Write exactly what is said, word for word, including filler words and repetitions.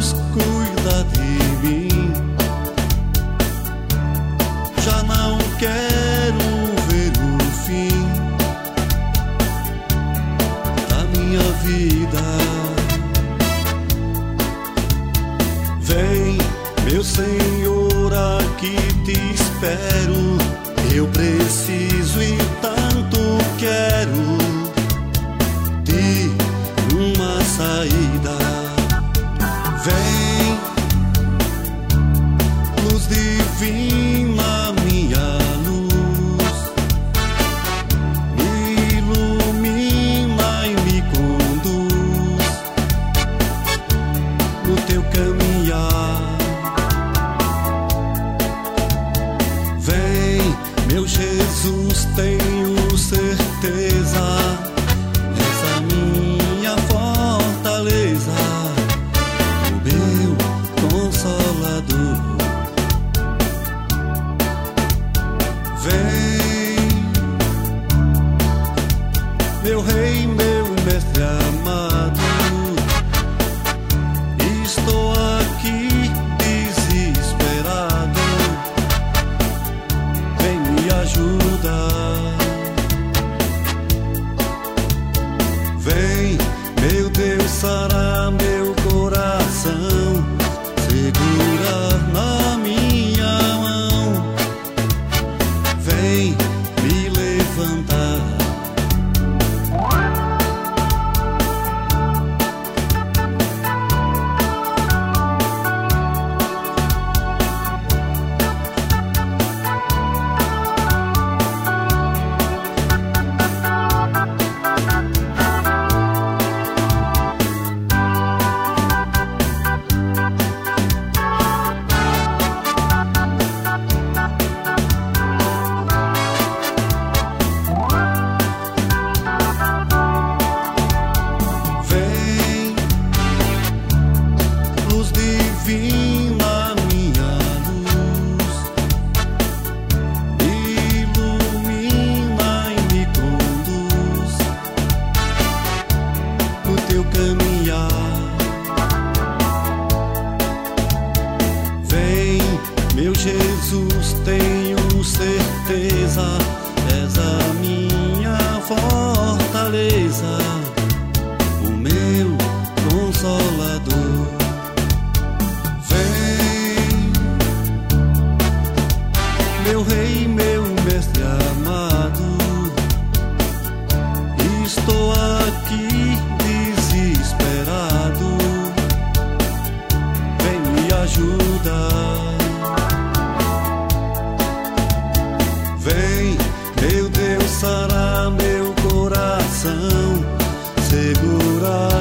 Jesus cuida de mim. Já não quero ver o fim da minha vida. Vem, meu Senhor, aqui te espero. Eu preciso e tanto quero de uma saída. Vem, luz divina, minha luz, me ilumina e me conduz no teu caminhar. Vem, meu Jesus, tenho certeza, és a minha fortaleza, o meu consolador. Vem, meu Rei, meu Mestre amado, estou aqui desesperado, vem me ajudar. Vem, meu Deus, sarar meu coração, segura na minha mão. Vem me levantar. Divina, minha luz, ilumina e me conduz no teu caminhar. Vem, meu Jesus, tenho certeza, és a minha fortaleza, o meu consolador. Meu Rei, meu Mestre amado, estou aqui desesperado, vem me ajudar. Vem, meu Deus, sarar meu coração, segura